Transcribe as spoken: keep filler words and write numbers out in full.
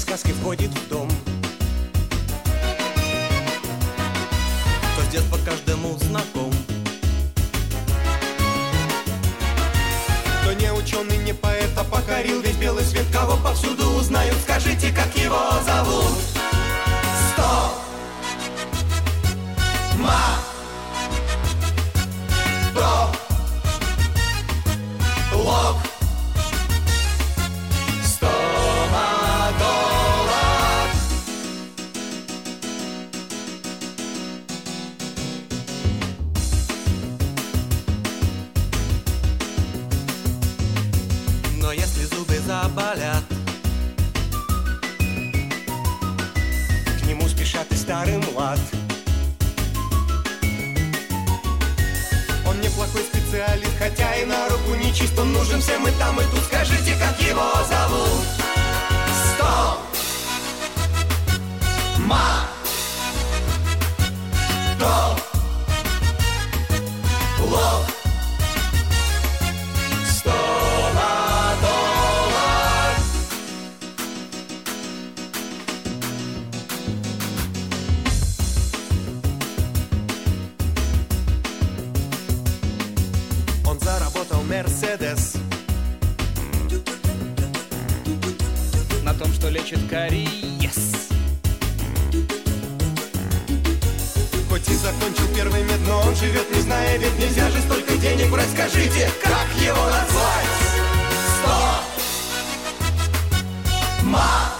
сказки входит в дом. Кто с детства каждому знаком. Кто не ученый, не поэт, а покорил весь белый свет. Кого повсюду узнают, скажите, как его зовут. Стоп! Ма! Топ! Лоб! Стоматолог! Но если зубы заболят, к нему спешат и старый млад. Он неплохой специалист, хотя и на руку не чист. Он нужен всем и там, и тут. Скажите, как его зовут. Стоп! Ма! Топ! Лоб! Стоматолог! Он заработал Мерседес на том, что лечит кариес. Хоть и закончил первый мед, но он живет, не зная, ведь нельзя же столько денег брать. Скажите, как его назвать? Стоп! Ма!